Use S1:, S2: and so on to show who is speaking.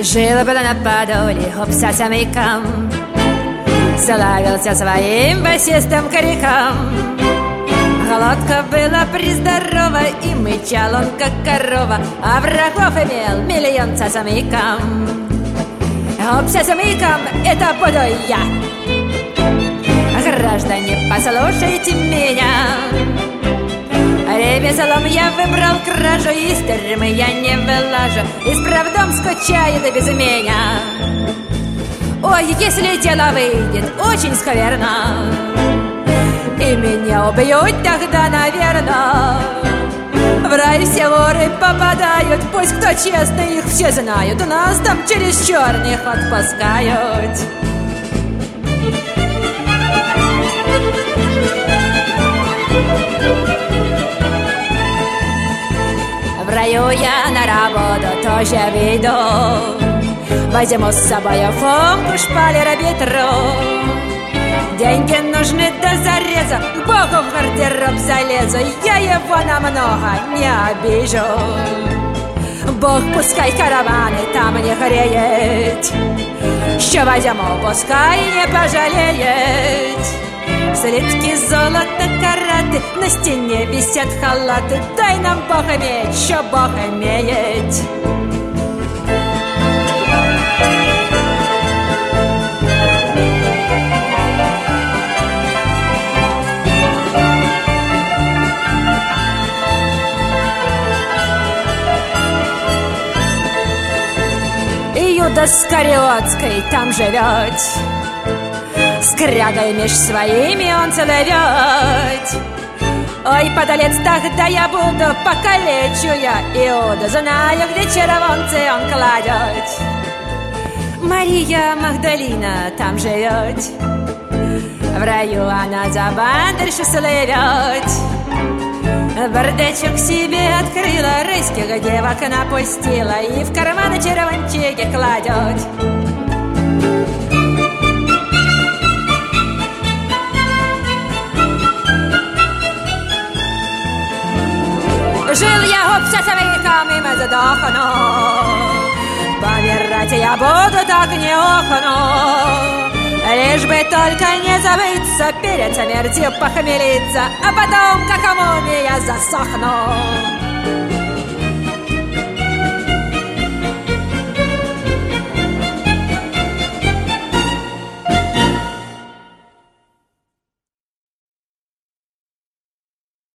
S1: Жил-был на Подоле гоп со семейком, славился своим басистым криком. Глотка была прездорова, и мычал он, как корова, а врагов имел миллион со семейком. Гоп со семейком — это буду я. Граждане, послушайте меня. Ремеслом я выбрал кражу, из тюрьмы я не вылажу, исправдом скучает без меня. Ой, если дело выйдет очень скверно, и меня убьют тогда, наверно. В рай все воры попадают, пусть кто честный, их все знают. У нас там через черных отпускают. В раю я на работу тоже веду, возьму с собой фомку, шпалера, ветру. Деньги нужны до зареза, к Богу в гардероб залезу, я его намного не обижу. Бог пускай караваны там не греет, что возьму, пускай не пожалеет. Слитки золота, караты, на стене висят халаты. Дай нам Бог иметь, что Бог имеет. Иуда Скариотской там живет, с крягой меж своими он целует. Ой, подалец, тогда я буду, покалечу я Иуду. Знаю, где червонцы он кладет. Мария Магдалина там живет, в раю она за бандершу слывет. Бардачок себе открыла, рыских девок напустила и в карманы червончики кладет. Жил я гоп со семейком, и мы задохну. Помирать я буду так не охну, лишь бы только не забыться, перед смертью похмелиться, а потом, как мумия, засохну.